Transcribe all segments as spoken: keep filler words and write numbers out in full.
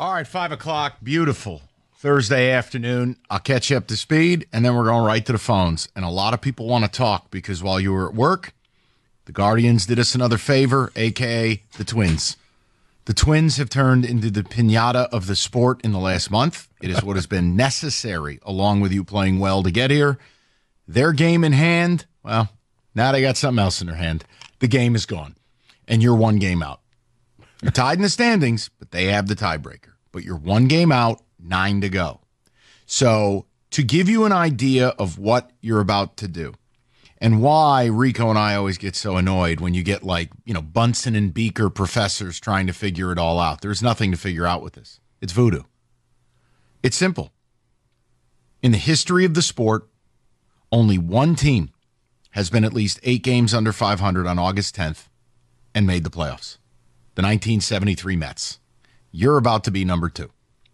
All right, five o'clock, beautiful Thursday afternoon. I'll catch you up to speed, and then we're going right to the phones. And a lot of people want to talk because while you were at work, the Guardians did us another favor, a k a the Twins. The Twins have turned into the piñata of the sport in the last month. It is what has been necessary, along with you playing well, to get here. Their game in hand, well, now they got something else in their hand. The game is gone, and you're one game out. You're tied in the standings, but they have the tiebreaker. But you're one game out, nine to go. So to give you an idea of what you're about to do and why Rico and I always get so annoyed when you get like, you know, Bunsen and Beaker professors trying to figure it all out. There's nothing to figure out with this. It's voodoo. It's simple. In the history of the sport, only one team has been at least eight games under five hundred on August tenth and made the playoffs. The nineteen seventy-three Mets. You're about to be number two.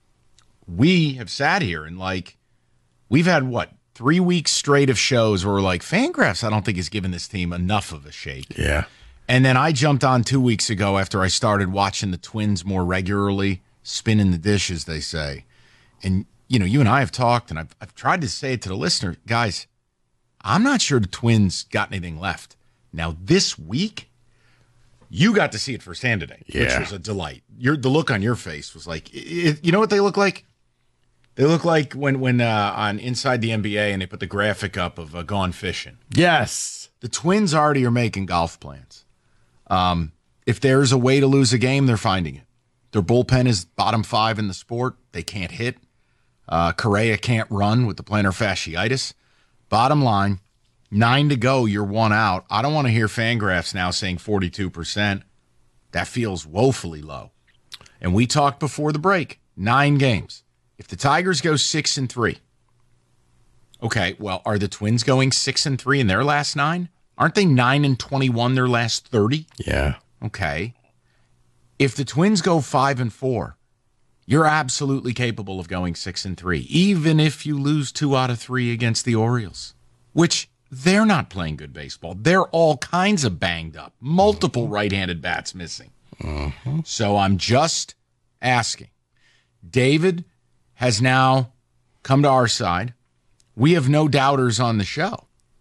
We have sat here and, like, we've had, what, three weeks straight of shows where we're like, Fangraphs, I don't think has given this team enough of a shake. Yeah. And then I jumped on two weeks ago after I started watching the Twins more regularly, spinning the dish, as they say. And, you know, you and I have talked, and I've, I've tried to say it to the listener, guys, I'm not sure the Twins got anything left. Now, this week, you got to see it firsthand today, yeah. which was a delight. Your the look on your face was like, it, you know what they look like? They look like when when uh, on Inside the N B A and they put the graphic up of uh, Gone Fishing. Yes. The Twins already are making golf plans. Um, if there's a way to lose a game, they're finding it. Their bullpen is bottom five in the sport. They can't hit. Uh, Correa can't run with the plantar fasciitis. Bottom line, nine to go, you're one out. I don't want to hear Fangraphs now saying forty-two percent. That feels woefully low. And we talked before the break, nine games. If the Tigers go six and three, okay, well, are the Twins going six and three in their last nine? Aren't they nine and twenty-one their last thirty? Yeah. Okay. If the Twins go five and four, you're absolutely capable of going six and three, even if you lose two out of three against the Orioles, which they're not playing good baseball. They're all kinds of banged up, multiple mm-hmm. right-handed bats missing. Mm-hmm. So I'm just asking. David has now come to our side. We have no doubters on the show.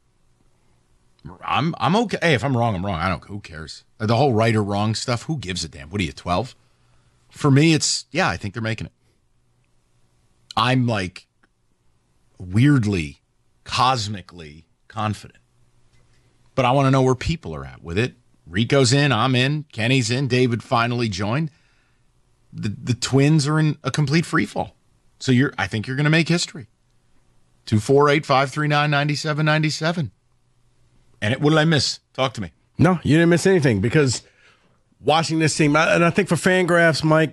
I'm I'm okay. Hey, if I'm wrong, I'm wrong. I don't. Who cares? The whole right or wrong stuff. Who gives a damn? What are you, twelve? For me, it's yeah. I think they're making it. I'm like weirdly, cosmically confident, but I want to know where people are at with it. Rico's in. I'm in. Kenny's in. David finally joined. The the Twins are in a complete freefall. So you're. I think you're going to make history. Two four eight five three nine ninety seven ninety seven. And it, what did I miss? Talk to me. No, you didn't miss anything because watching this team, and I think for Fangraphs, Mike,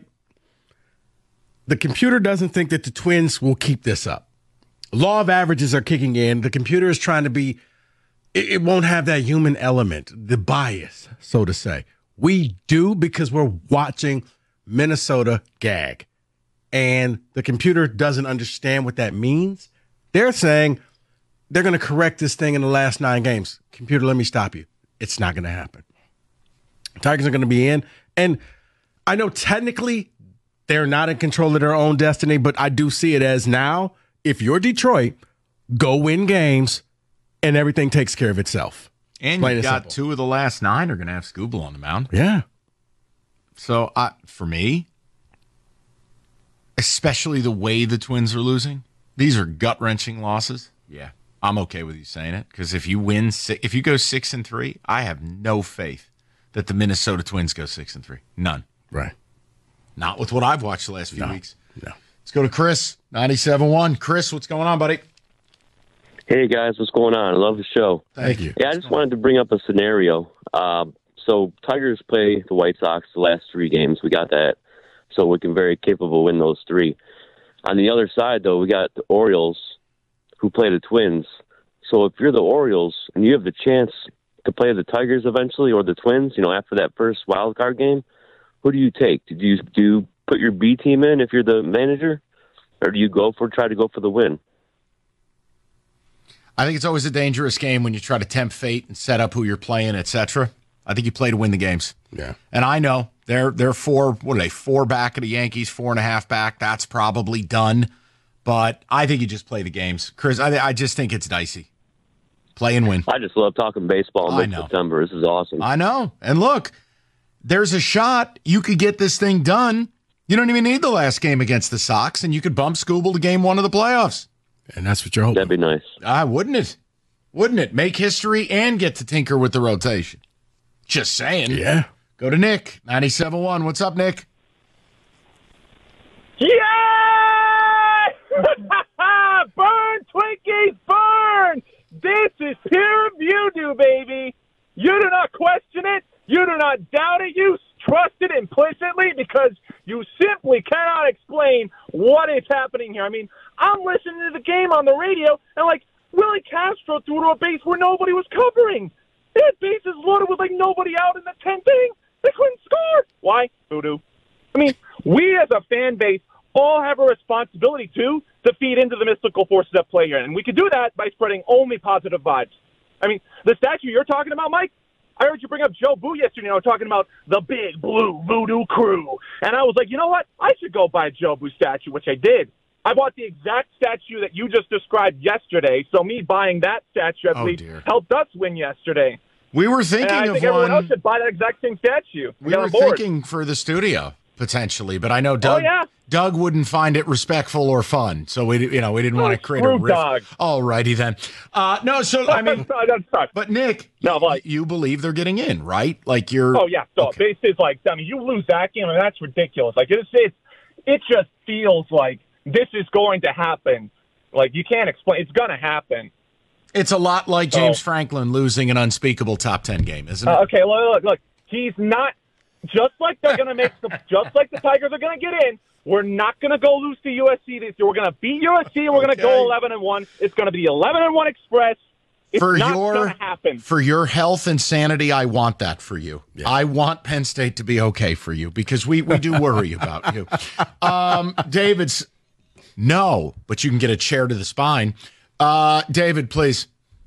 the computer doesn't think that the Twins will keep this up. Law of averages are kicking in. The computer is trying to be, it, it won't have that human element, the bias, so to say. We do because we're watching Minnesota gag. And the computer doesn't understand what that means. They're saying they're going to correct this thing in the last nine games. Computer, let me stop you. It's not going to happen. Tigers are going to be in. And I know technically they're not in control of their own destiny, but I do see it as now, if you're Detroit, go win games and everything takes care of itself. And Plain you've and got simple. two of the last nine are going to have Scooble on the mound. Yeah. So I, for me, especially the way the Twins are losing, these are gut-wrenching losses. Yeah. I'm okay with you saying it because if you win, if you go six and three, I have no faith that the Minnesota Twins go six and three. None. Right. Not with what I've watched the last few No. weeks. No. Let's go to Chris, ninety-seven point one. Chris, what's going on, buddy? Hey, guys, what's going on? I love the show. Thank you. Yeah, I just wanted to bring up a scenario. Um, so Tigers play the White Sox the last three games. We got that. So we can very capable of win those three. On the other side, though, we got the Orioles who play the Twins. So if you're the Orioles and you have the chance to play the Tigers eventually or the Twins, you know, after that first wild card game, who do you take? Do you, do you put your B team in if you're the manager? Or do you go for try to go for the win? I think it's always a dangerous game when you try to tempt fate and set up who you're playing, et cetera. I think you play to win the games. Yeah. And I know They're they're four. What are they? Four back of the Yankees, four and a half back. That's probably done. But I think you just play the games, Chris. I I just think it's dicey. Play and win. I just love talking baseball in mid-September. This is awesome. I know. And look, there's a shot you could get this thing done. You don't even need the last game against the Sox, and you could bump Scooble to game one of the playoffs. And that's what you're hoping. That'd be nice. Ah, wouldn't it? Wouldn't it? Make history and get to tinker with the rotation. Just saying. Yeah. Go to Nick, ninety-seven point one. What's up, Nick? Yeah! Burn, Twinkies, burn! This is peer review, baby. You do not question it. You do not doubt it. You trust it implicitly because you simply cannot explain what is happening here. I mean, I'm listening to the game on the radio, and, like, Willie Castro threw to a base where nobody was covering. They had bases loaded with, like, nobody out in the tenth inning. They couldn't score. Why? Voodoo. I mean, we as a fan base all have a responsibility, too, to feed into the mystical forces at play here. And we can do that by spreading only positive vibes. I mean, the statue you're talking about, Mike, I heard you bring up Joe Boo yesterday. I was talking about the big blue voodoo crew. And I was like, you know what? I should go buy a Joe Boo statue, which I did. I bought the exact statue that you just described yesterday. So me buying that statue, I believe, dear. helped us win yesterday. We were thinking And I of think everyone one. else should buy that exact same statue. We Get were on board. thinking for the studio potentially, but I know Doug. Oh, yeah? Doug wouldn't find it respectful or fun, so we, you know, we didn't Oh, want to create a screw rift. Doug. All righty then. Uh, no, so I mean, I got stuck. but Nick, No, like- you believe they're getting in, right? Like you're. Oh, yeah. So Okay. this is like, I mean, you lose that game, and that's ridiculous. Like, it's, it's, it just feels like this is going to happen. Like, you can't explain. It's going to happen. It's a lot like James Oh. Franklin losing an unspeakable top ten game, isn't it? Uh, okay, look, look, look. He's not just like they're going to make the just like the Tigers are going to get in. We're not going to go lose to U S C this year. We're going to beat U S C, and we're going to Okay. go eleven and one. It's going to be eleven and one Express. It's for not your going to happen. for your health and sanity, I want that for you. I want Penn State to be okay for you because we we do worry about you. Um, David's no, but you can get a chair to the spine. Uh, David, please.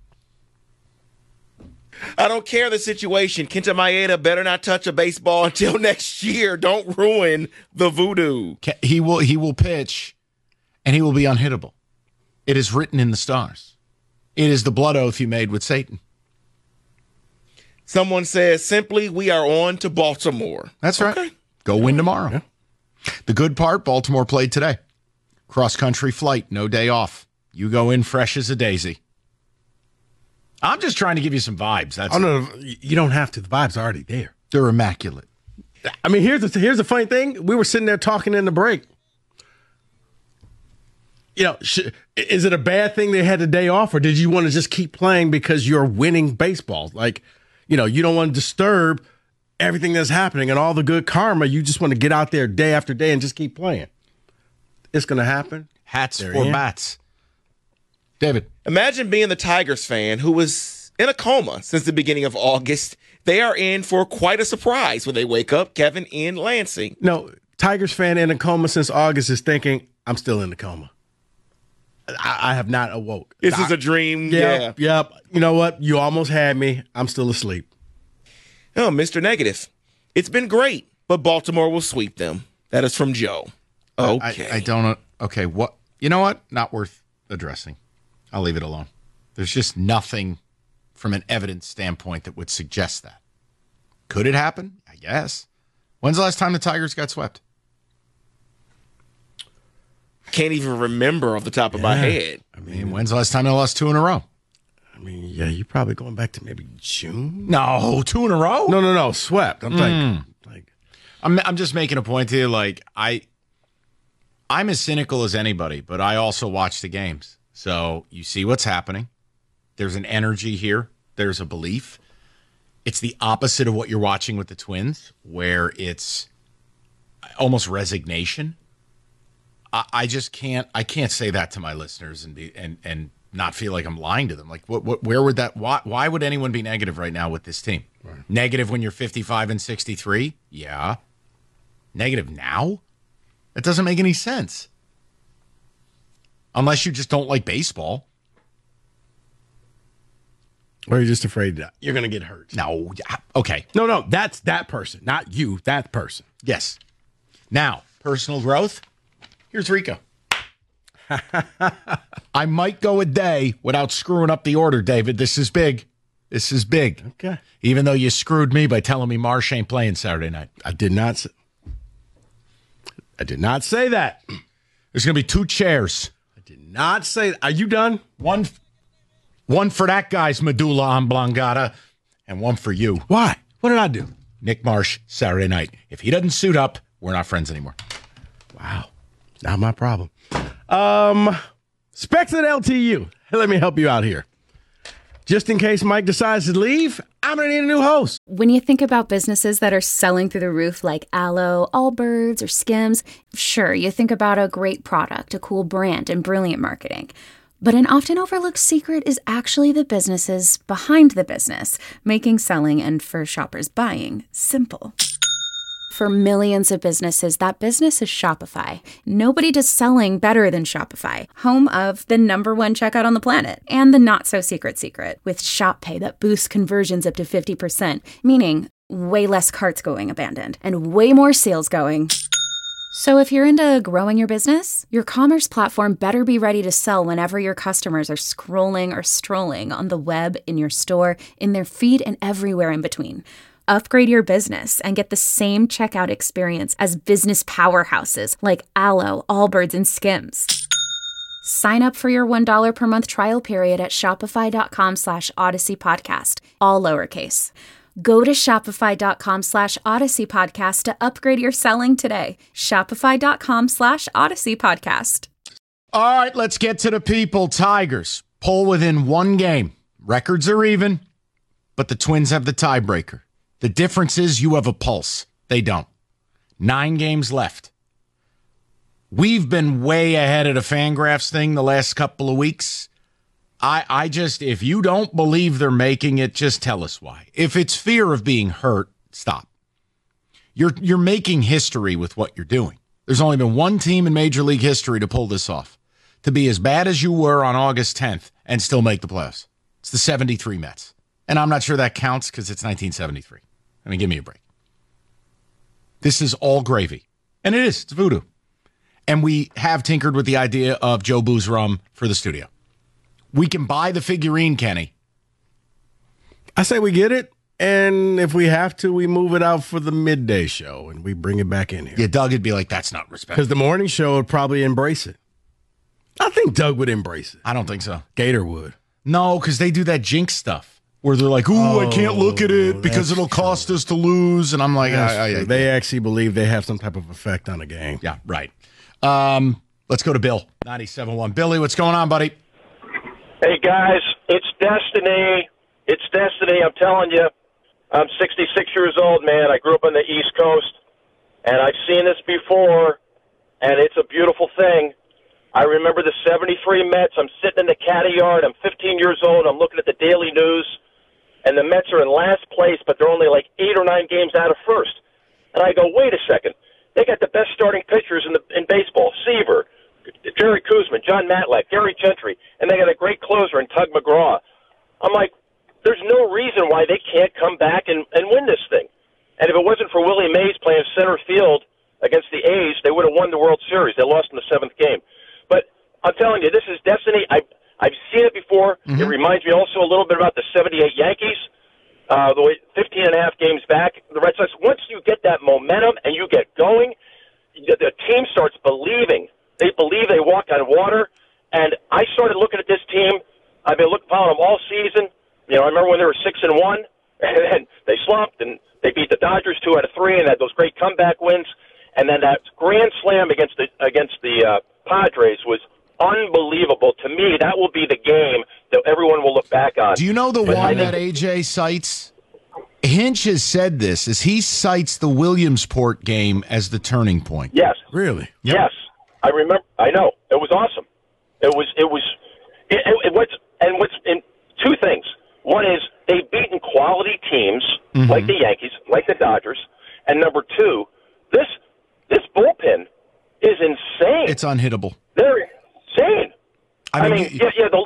I don't care the situation. Kenta Maeda better not touch a baseball until next year. Don't ruin the voodoo. Ca- He will he will pitch, and he will be unhittable. It is written in the stars. It is the blood oath you made with Satan. Someone says simply, we are on to Baltimore. That's right. Okay. Go win tomorrow. The good part, Baltimore played today. Cross-country flight, no day off. You go in fresh as a daisy. I'm just trying to give you some vibes. That's Oh, no, you don't have to. The vibe's already there. They're immaculate. I mean, here's the here's the funny thing. We were sitting there talking in the break. You know, sh- is it a bad thing they had the day off, or did you want to just keep playing because you're winning baseball? Like, you know, you don't want to disturb everything that's happening and all the good karma. You just want to get out there day after day and just keep playing. It's going to happen. Hats They're for in. bats. David. Imagine being the Tigers fan who was in a coma since the beginning of August. They are in for quite a surprise when they wake up. Kevin in Lansing. No, Tigers fan in a coma since August is thinking, I'm still in the coma. I, I have not awoke. This I- is a dream. Yeah. Yep, yep. You know what? You almost had me. I'm still asleep. Oh, Mister Negative. It's been great, but Baltimore will sweep them. That is from Joe. Okay. I, I don't know. Okay, what? You know what? Not worth addressing. I'll leave it alone. There's just nothing from an evidence standpoint that would suggest that. Could it happen? I guess. When's the last time the Tigers got swept? Can't even remember off the top of my head. I mean, when's the last time they lost two in a row? I mean, yeah, you're probably going back to maybe June. No, two in a row? No, no, no. Swept. I'm thinking. Like, I'm I'm just making a point to you. Like I, I'm as cynical as anybody, but I also watch the games. So you see what's happening. There's an energy here. There's a belief. It's the opposite of what you're watching with the Twins, where it's almost resignation. I, I just can't. I can't say that to my listeners and be and and not feel like I'm lying to them. Like, what? What? Where would that? Why? Why would anyone be negative right now with this team? Right. Negative when you're fifty-five and sixty-three? Yeah. Negative now? That doesn't make any sense. Unless you just don't like baseball. Or you're just afraid that you're going to get hurt? No. Okay. No, no, that's that person, not you, that person. Yes. Now, personal growth. Here's Rico. I might go a day without screwing up the order, David. This is big. This is big. Okay. Even though you screwed me by telling me Marsh ain't playing Saturday night. I did not say, I did not say that. There's going to be two chairs. I did not say that. Are you done? One one for that guy's medulla oblongata and one for you. Why? What did I do? Nick Marsh, Saturday night. If he doesn't suit up, we're not friends anymore. Wow. Not my problem. Um, Specs at L T U. Let me help you out here. Just in case Mike decides to leave, I'm going to need a new host. When you think about businesses that are selling through the roof like Aloe, Allbirds, or Skims, sure, you think about a great product, a cool brand, and brilliant marketing. But an often overlooked secret is actually the businesses behind the business, making selling and, for shoppers, buying simple. For millions of businesses, that business is Shopify. Nobody does selling better than Shopify, home of the number one checkout on the planet and the not-so-secret secret with Shop Pay that boosts conversions up to fifty percent, meaning way less carts going abandoned and way more sales going. So if you're into growing your business, your commerce platform better be ready to sell whenever your customers are scrolling or strolling on the web, in your store, in their feed, and everywhere in between. Upgrade your business and get the same checkout experience as business powerhouses like Aloe, Allbirds, and Skims. Sign up for your one dollar per month trial period at shopify.com slash Odyssey Podcast, all lowercase. Go to shopify.com slash Odyssey Podcast to upgrade your selling today. Shopify.com slash Odyssey Podcast. All right, let's get to the people. Tigers pull within one game. Records are even, but the Twins have the tiebreaker. The difference is you have a pulse. They don't. Nine games left. We've been way ahead of the Fangraphs thing the last couple of weeks. I, I just, if you don't believe they're making it, just tell us why. If it's fear of being hurt, stop. You're you're making history with what you're doing. There's only been one team in Major League history to pull this off. To be as bad as you were on August tenth and still make the playoffs. It's the seventy-three Mets. And I'm not sure that counts because it's nineteen seventy-three. I mean, give me a break. This is all gravy. And it is. It's voodoo. And we have tinkered with the idea of Joe Boo's rum for the studio. We can buy the figurine, Kenny. I say we get it, and if we have to, we move it out for the midday show, and we bring it back in here. Yeah, Doug would be like, that's not respect. Because the morning show would probably embrace it. I think Doug would embrace it. I don't think so. Gator would. No, because they do that jinx stuff where they're like, ooh, oh, I can't look at it because it'll cost true. us to lose. And I'm like, I, I, I, they actually believe they have some type of effect on the game. Yeah, right. Um, let's go to Bill, ninety-seven point one. Billy, what's going on, buddy? Hey, guys, it's destiny. It's destiny. I'm telling you, I'm sixty-six years old, man. I grew up on the East Coast, and I've seen this before, and it's a beautiful thing. I remember the seventy-three Mets. I'm sitting in the caddy yard. I'm fifteen years old. I'm looking at the Daily News, and the Mets are in last place, but they're only like eight or nine games out of first. And I go, wait a second. They got the best starting pitchers in the in baseball, Seaver, Jerry Kuzman, John Matlack, Gary Gentry, and they got a great closer in Tug McGraw. I'm like, there's no reason why they can't come back and, and win this thing. And if it wasn't for Willie Mays playing center field against the A's, they would have won the World Series. They lost in the seventh game. But I'm telling you, this is destiny. I, I've seen it before. Mm-hmm. It reminds me also a little bit about the seventy-eight Yankees, uh, the way fifteen and a half games back. The Red Sox, once you get that momentum and you get going, the, the team starts believing. They believe they walk on water. And I started looking at this team. I've been looking following them all season. You know, I remember when they were six and one, and then they slumped, and they beat the Dodgers two out of three, and had those great comeback wins. And then that grand slam against the against the uh, Padres was unbelievable. To me, that will be the game that everyone will look back on. Do you know the but one that A J cites? Hinch has said this, is he cites the Williamsport game as the turning point. Yes. Really? Yep. Yes. I remember. I know. It was awesome. It was, it was, it, it, it what's, and what's in two things. One is they've beaten quality teams mm-hmm. like the Yankees, like the Dodgers. And number two, this, this bullpen is insane. It's unhittable. They're insane. I mean, I mean you, yeah, yeah, the, the,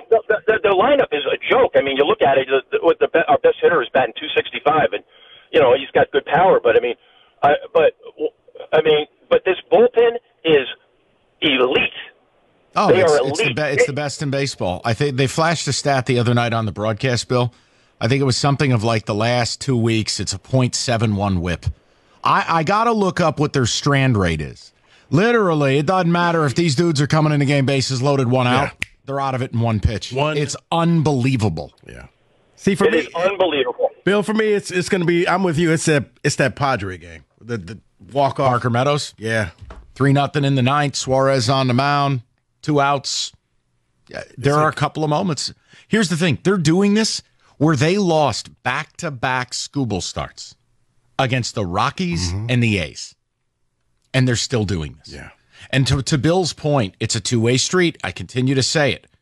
the, the lineup is a joke. I mean, you look at it. The, the, the, our best hitter is batting two sixty-five, and you know he's got good power. But I mean, I, but I mean, but this bullpen is elite. Oh, they it's, are it's, the elite. be- it's the best in baseball. I think they flashed a stat the other night on the broadcast, Bill. I think it was something of like the last two weeks, it's a point seven one whip. I, I got to look up what their strand rate is. Literally, it doesn't matter if these dudes are coming in the game bases loaded, one out. Yeah. They're out of it in one pitch. One. It's unbelievable. Yeah. See, for It me, is unbelievable. Bill, for me, it's it's going to be. I'm with you. It's that it's that Padre game. The the walk off. Parker Meadows, Yeah. three nothing in the ninth. Suarez on the mound, two outs. Yeah, there are a couple of moments. Here's the thing. They're doing this where they lost back-to-back Scooble starts against the Rockies Mm-hmm. and the A's. And they're still doing this. Yeah. And to, to Bill's point, it's a two-way street. I continue to say it.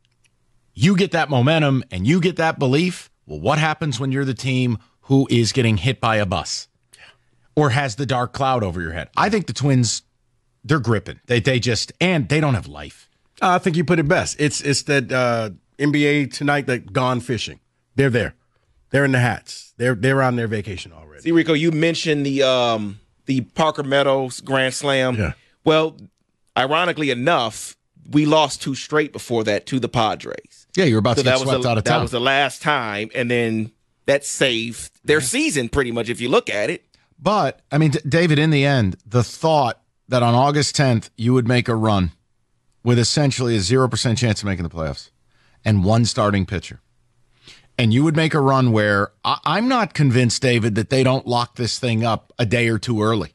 You get that momentum and you get that belief. Well, what happens when you're the team who is getting hit by a bus or has the dark cloud over your head? I think the Twins, they're gripping. They they just, and they don't have life. I think you put it best. It's it's that uh, N B A tonight that gone fishing. They're there. They're in the hats. They're they're on their vacation already. See, Rico, you mentioned the um, the Parker Meadows Grand Slam. Yeah. Well, ironically enough, we lost two straight before that to the Padres. Yeah, you're about So to get that was swept the, out of that town. was the last time, and then that saved their season pretty much if you look at it. But, I mean, D- David, in the end, the thought that on August tenth you would make a run with essentially a zero percent chance of making the playoffs and one starting pitcher, and you would make a run where I- I'm not convinced, David, that they don't lock this thing up a day or two early.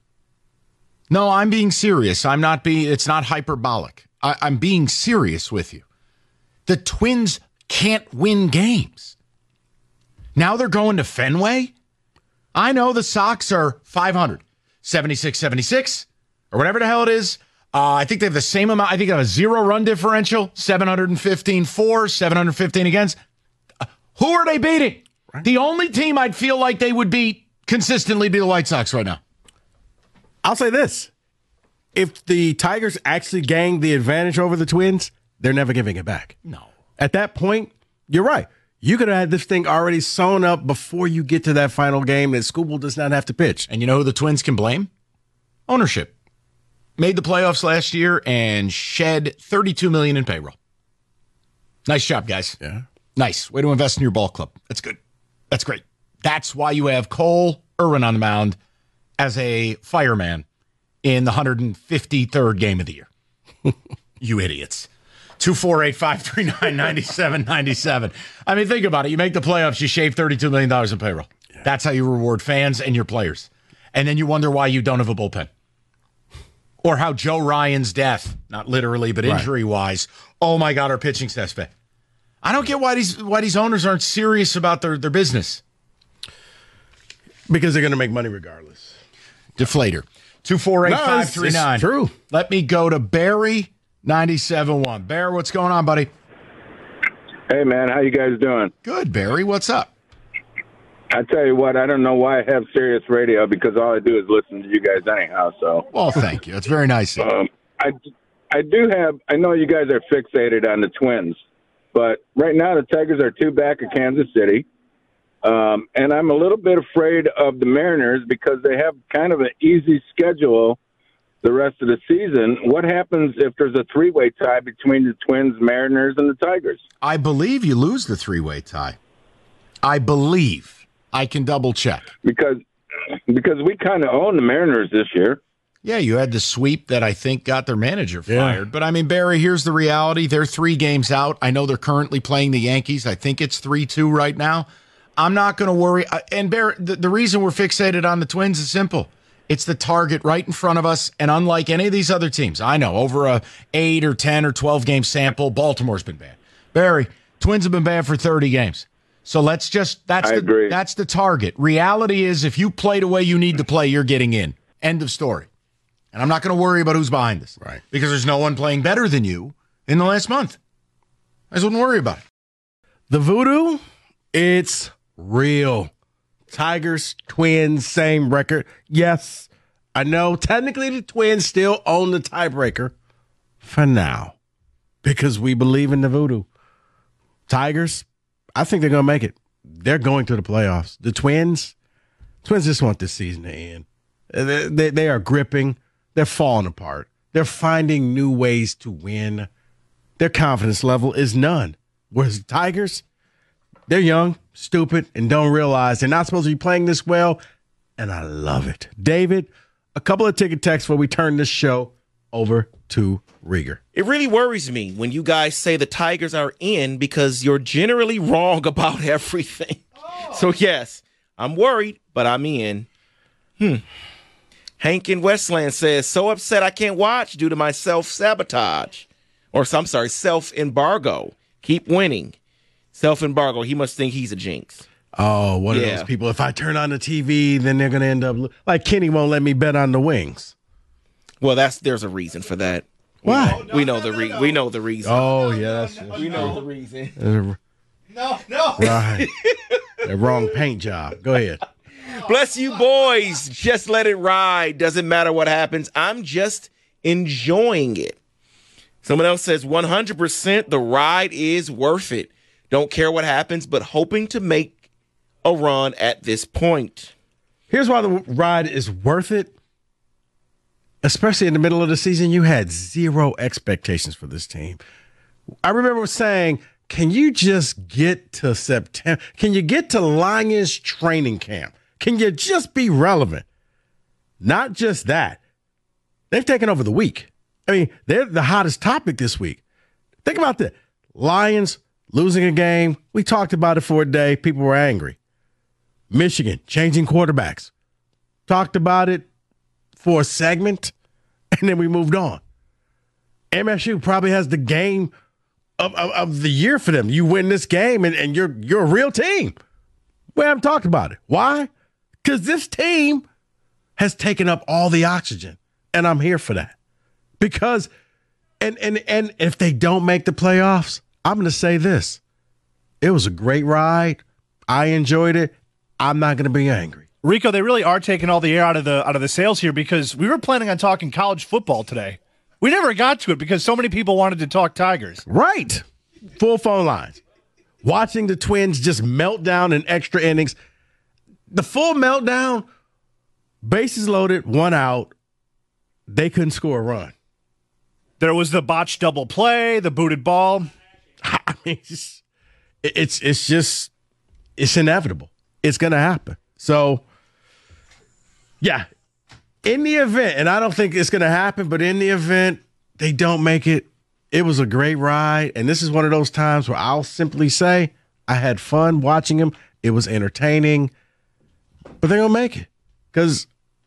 No, I'm being serious. I'm not being, it's not hyperbolic. I- I'm being serious with you. The Twins can't win games. Now they're going to Fenway? I know the Sox are five hundred, seventy-six seventy-six, or whatever the hell it is. Uh, I think they have the same amount. I think they have a zero run differential, seven fifteen for, seven fifteen against. Uh, who are they beating? Right. The only team I'd feel like they would beat consistently be the White Sox right now. I'll say this. If the Tigers actually gain the advantage over the Twins, they're never giving it back. No. At that point, you're right. You could have had this thing already sewn up before you get to that final game that Scooble does not have to pitch. And you know who the Twins can blame? Ownership. Made the playoffs last year and shed thirty-two million dollars in payroll. Nice job, guys. Yeah. Nice. Way to invest in your ball club. That's good. That's great. That's why you have Cole Irwin on the mound as a fireman in the one hundred fifty-third game of the year. You idiots. two four eight, five three nine, nine seven nine seven. I mean, think about it. You make the playoffs, you shave thirty-two million dollars in payroll. Yeah. That's how you reward fans and your players. And then you wonder why you don't have a bullpen. Or how Joe Ryan's death, not literally, but injury-wise, oh my God, our pitching staff's bad. I don't get why these why these owners aren't serious about their, their business. Because they're going to make money regardless. Deflator. two four eight, five three nine. No, it's true. Let me go to Barry, ninety-seven one. Bear, what's going on, buddy? Hey, man, how you guys doing? Good, Barry. What's up? I tell you what, I don't know why I have Sirius Radio because all I do is listen to you guys anyhow. So, well, thank you. It's very nice. um, I, I do have. I know you guys are fixated on the Twins, but right now the Tigers are two back of Kansas City, um, and I'm a little bit afraid of the Mariners because they have kind of an easy schedule the rest of the season. What happens if there's a three-way tie between the Twins, Mariners, and the Tigers? I believe you lose the three-way tie. I believe. I can double check. Because because we kind of own the Mariners this year. Yeah, you had the sweep that I think got their manager Yeah. fired. But, I mean, Barry, here's the reality. They're three games out. I know they're currently playing the Yankees. I think it's three two right now. I'm not going to worry. And, Barry, the, the reason we're fixated on the Twins is simple. It's the target right in front of us. And unlike any of these other teams, I know, over a eight or ten or twelve game sample, Baltimore's been bad. Barry, Twins have been bad for thirty games. So let's just, that's I the, agree. that's the target. Reality is if you play the way you need to play, you're getting in. End of story. And I'm not going to worry about who's behind this. Right. Because there's no one playing better than you in the last month. I just wouldn't worry about it. The voodoo, it's real. Tigers, Twins, same record. Yes, I know technically the Twins still own the tiebreaker for now because we believe in the voodoo. Tigers, I think they're going to make it. They're going to the playoffs. The Twins, Twins just want this season to end. They, they, they are gripping. They're falling apart. They're finding new ways to win. Their confidence level is none. Whereas the Tigers, they're young, stupid, and don't realize they're not supposed to be playing this well, and I love it. David, a couple of ticket texts before we turn this show over to Rieger. It really worries me when you guys say the Tigers are in because you're generally wrong about everything. Oh. So, yes, I'm worried, but I'm in. Hmm. Hank in Westland says, so upset I can't watch due to my self-sabotage. Or, I'm sorry, self-embargo. Keep winning. Self-embargo. He must think he's a jinx. Oh, one yeah. of those people. If I turn on the T V, then they're going to end up lo- like Kenny won't let me bet on the Wings. Well, that's there's a reason for that. Why? We know, we know the re- we know the reason. Oh, yes. Yeah, we know the reason. Uh, no, no. Right. The wrong paint job. Go ahead. Bless you, boys. Just let it ride. Doesn't matter what happens. I'm just enjoying it. Someone else says one hundred percent the ride is worth it. Don't care what happens, but hoping to make a run at this point. Here's why the ride is worth it. Especially in the middle of the season, you had zero expectations for this team. I remember saying, can you just get to September? Can you get to Lions training camp? Can you just be relevant? Not just that. They've taken over the week. I mean, they're the hottest topic this week. Think about that. Lions losing a game. We talked about it for a day. People were angry. Michigan changing quarterbacks. Talked about it for a segment, and then we moved on. M S U probably has the game of, of, of the year for them. You win this game, and, and you're you're a real team. We haven't talked about it. Why? Because this team has taken up all the oxygen, and I'm here for that. Because, and and and if they don't make the playoffs, I'm going to say this. It was a great ride. I enjoyed it. I'm not going to be angry. Rico, they really are taking all the air out of the out of the sails here because we were planning on talking college football today. We never got to it because so many people wanted to talk Tigers. Right. Full phone lines. Watching the Twins just melt down in extra innings. The full meltdown, bases loaded, one out. They couldn't score a run. There was the botched double play, the booted ball. I mean, it's just, it's, it's just, it's inevitable. It's going to happen. So, yeah, in the event, and I don't think it's going to happen, but in the event they don't make it, it was a great ride. And this is one of those times where I'll simply say I had fun watching them. It was entertaining, but they're going to make it because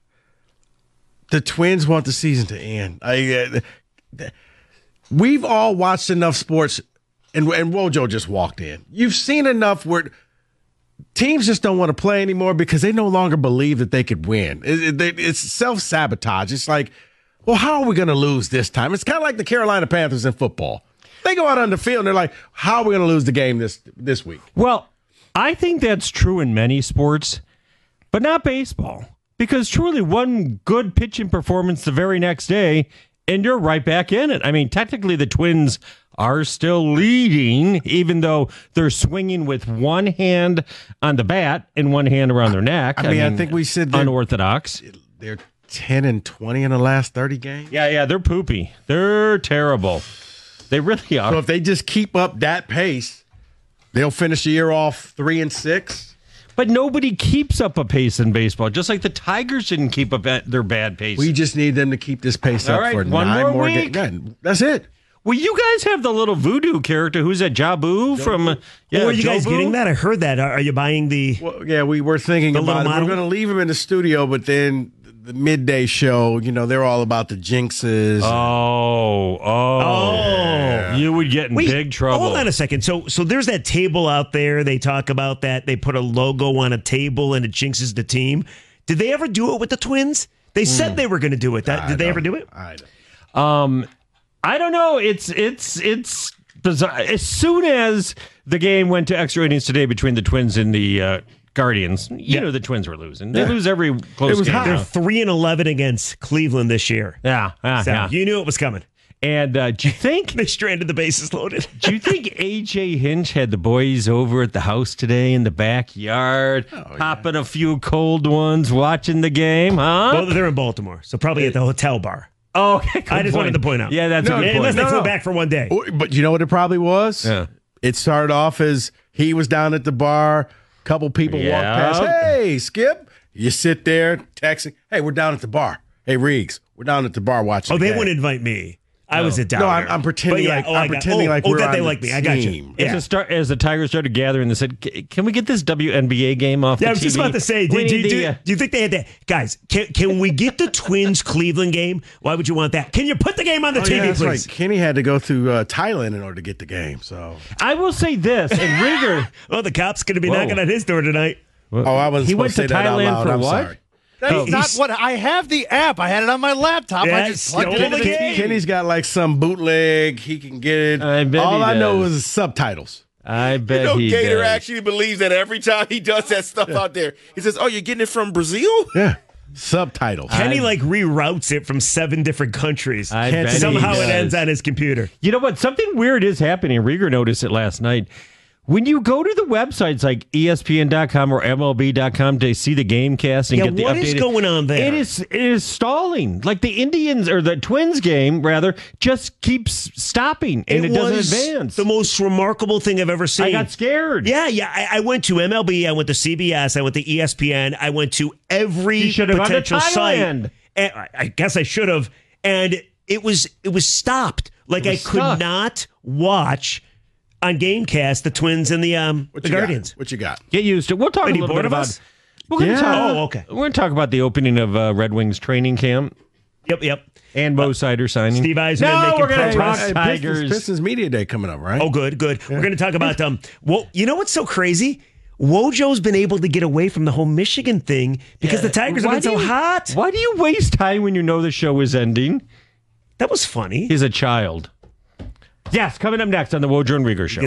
the Twins want the season to end. I, uh, we've all watched enough sports, and, and Wojo just walked in. You've seen enough where teams just don't want to play anymore because they no longer believe that they could win. It, it, it's self-sabotage. It's like, well, how are we going to lose this time? It's kind of like the Carolina Panthers in football. They go out on the field and they're like, how are we going to lose the game this this week? Well, I think that's true in many sports, but not baseball. Because truly one good pitching performance the very next day, and you're right back in it. I mean, technically the Twins are still leading, even though they're swinging with one hand on the bat and one hand around their neck. I mean, I, mean, I think we said unorthodox. They're ten and twenty in the last thirty games. Yeah, yeah, they're poopy. They're terrible. They really are. So if they just keep up that pace, they'll finish the year off three and six. But nobody keeps up a pace in baseball, just like the Tigers didn't keep up their bad pace. We just need them to keep this pace All up right, for one nine more, more week. games. That's it. Well, you guys have the little voodoo character. Who's that? Jabu from? Uh, yeah, oh, are you Jobu? guys getting that? I heard that. Are you buying the? Well, yeah, we were thinking about it. We're going to leave him in the studio, but then the midday show, you know, they're all about the jinxes. Oh, oh, oh! Yeah. You would get in Wait, big trouble. Hold on a second. So, so there's that table out there. They talk about that. They put a logo on a table and it jinxes the team. Did they ever do it with the Twins? They mm. said they were going to do it. That, did they ever do it? I don't. Um. I don't know. It's it's it's bizarre. As soon as the game went to extra innings today between the Twins and the uh, Guardians, you yeah. know the Twins were losing. They yeah. lose every close it was game. high. They're three and eleven against Cleveland this year. Yeah, yeah, so yeah. You knew it was coming. And uh, do you think they stranded the bases loaded? Do you think A J Hinch had the boys over at the house today in the backyard, oh, popping yeah. a few cold ones, watching the game? Huh? Well, they're in Baltimore, so probably at the hotel bar. Oh, okay. I just point. wanted to point out. Yeah, that's no, a good unless point. they no, flew no. back for one day. But you know what it probably was? Yeah. It started off as he was down at the bar. A couple people yeah. walked past. Hey, Skip. You sit there texting. Hey, we're down at the bar. Hey, Riggs, we're down at the bar watching. Oh, the they game. wouldn't invite me. I no. was a downer. No, I'm, I'm pretending yeah, like oh, I'm got, pretending oh, like oh, we're that on they the like me. team. I got you. As, Yeah. a start, as the Tigers started gathering, they said, "Can we get this W N B A game off yeah, the I was T V? just about to say, do, do, the, do, uh, do you think they had that? Guys, can, can we get the Twins Cleveland game? Why would you want that? Can you put the game on the Oh, T V, yeah, that's please? right. Kenny had to go through uh, Thailand in order to get the game. So I will say this, and Rieger. Oh, the cop's going to be Whoa. knocking on his door tonight. Oh, I wasn't He supposed went to say to that out Thailand loud. for I'm what? sorry. That's Oh, not he's- what I have the app. I had it on my laptop. Yeah, I just plugged it stole into the the game. T V. Kenny's got like some bootleg. He can get it. I bet All he I know does. is subtitles. I bet You know, he Gator does. actually believes that every time he does that stuff out there, he says, "Oh, you're getting it from Brazil?" Yeah, subtitles. Kenny I- like reroutes it from seven different countries. I bet he Somehow it does. ends on his computer. You know what? Something weird is happening. Rieger noticed it last night. When you go to the websites like E S P N dot com or M L B dot com to see the game cast and Yeah, get the what updated, is going on there? It is it is stalling. Like the Indians or the Twins game, rather, just keeps stopping and it, doesn't was advance. The most remarkable thing I've ever seen. I got scared. Yeah, yeah. I, I went to M L B. I went to C B S. I went to E S P N. I went to every You should have gone to potential site. Thailand. And I, I guess I should have. And it was it was stopped. Like It I was could stuck. not watch on Gamecast the Twins and the um What the you got? Guardians. What you got? Get used to it. We'll talk Are a you little bored bit of about us? We're gonna Yeah. talk, Oh, okay. We're going to talk about the opening of uh, Red Wings training camp Yep, yep. and Mo Sider signing. Steve Eisenman No, making we're gonna progress. talk Hey, Tigers. Pistons, Pistons Media Day coming up, right? Oh, good, good. We're going to talk about um. Well, you know what's so crazy? Wojo's been able to get away from the whole Michigan thing because the Tigers have Why been so do you- hot. Why do you waste time when you know the show is ending? That was funny. He's a child. Yes, coming up next on the Wojo and Rieger Show.